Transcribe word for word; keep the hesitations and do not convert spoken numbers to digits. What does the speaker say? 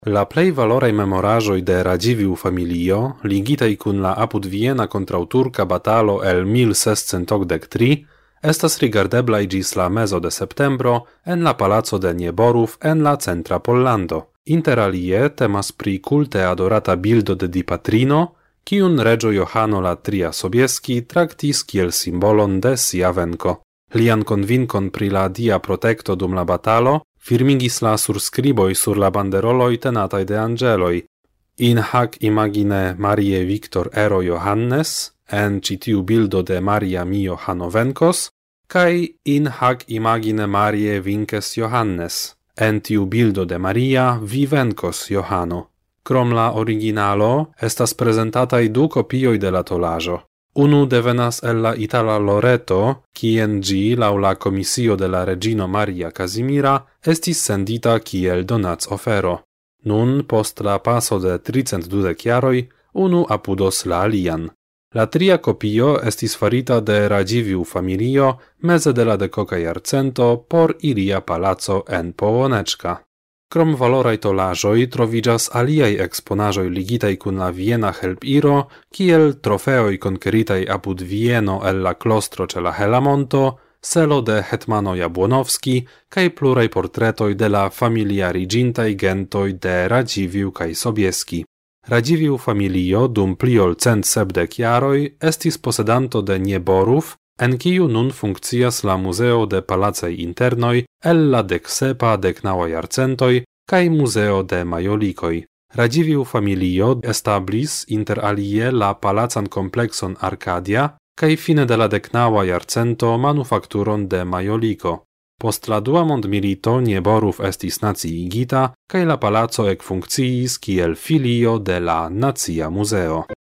La plej valoraj memoraĵoj de Radziwiłł familio, ligitaj kun la apudviena kontraŭturka batalo el mil sescent okdek tri, estas rigardeblaj ĝis la mezo de septembro en la Palaco de Nieborów en la centra Pollando. Inter alie temas pri kulte adorata bildo de Dipatrino, kiun reĝo Johano la tria Sobieski traktis kiel simbolon de sia venko. Lian konvinkon pri la dia protekto dum la batalo firmigis la surskriboj sur la banderoloj tenataj de anĝeloj. In hac imagine Mariae Victor ero Johannes, en ĉi tiu bildo de Maria mi Johano venkos, kaj in hac imagine Mariae vinkes Johannes, en tiu bildo de Maria vi venkos Johano. Krom la originalo estas prezentataj du kopioj de la tolaĵo. Unu devenas el la itala Loreto, kien ĝi laŭ la komisio de la reĝino Maria Kazimira estis sendita kiel donacofero. Nun, post la paso de tricent dudek jaroj, unu apudos la alian. La tria kopio estis farita de Radziwiłł familio meze de la dekoka jarcento por ilia palaco en Połoneczka. Krom valoraj tolaĵoj troviĝas aliaj eksponaĵoj ligitaj kun la viena helpiro, kiel trofeoj konkeritaj apud Vieno el la klostro ĉe la Hela Monto, selo de hetmano Jabłonowski kaj pluraj portretoj de la familiariĝintaj gentoj de Radziwiłł kaj Sobieski. Radziwiłł familio dum pli ol cent sepdek jaroj estis posedanto de Nieborów, en kiu nun funkcias la Muzeo de Palacaj Internoj el la deksepa deknaŭa jarcentoj kaj Muzeo de Majolikoj. Radziwiłł familio establis inter alie la palacan komplekson Arkadia kaj fine de la deknaŭa jarcento manufakturon de Majoliko. Post la dua mondmilito Nieborów estis naciigita kaj la palaco ekfunkciis kiel filio de la Nacia Muzeo.